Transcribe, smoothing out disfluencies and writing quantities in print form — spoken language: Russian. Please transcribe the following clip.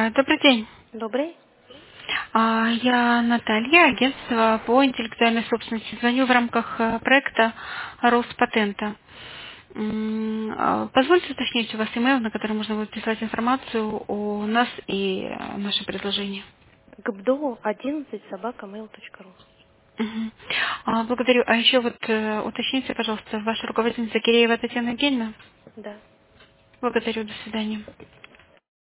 Добрый день. Добрый. Я Наталья, агентство по интеллектуальной собственности. Звоню в рамках проекта Роспатента. Позвольте уточнить у вас имейл, на который можно будет прислать информацию о нас и наше предложение. ГБДО 11 @mail.ru. Мгм. Благодарю. А еще вот уточните, пожалуйста, ваша руководительница Киреева Татьяна Евгеньевна. Да. Благодарю. До свидания.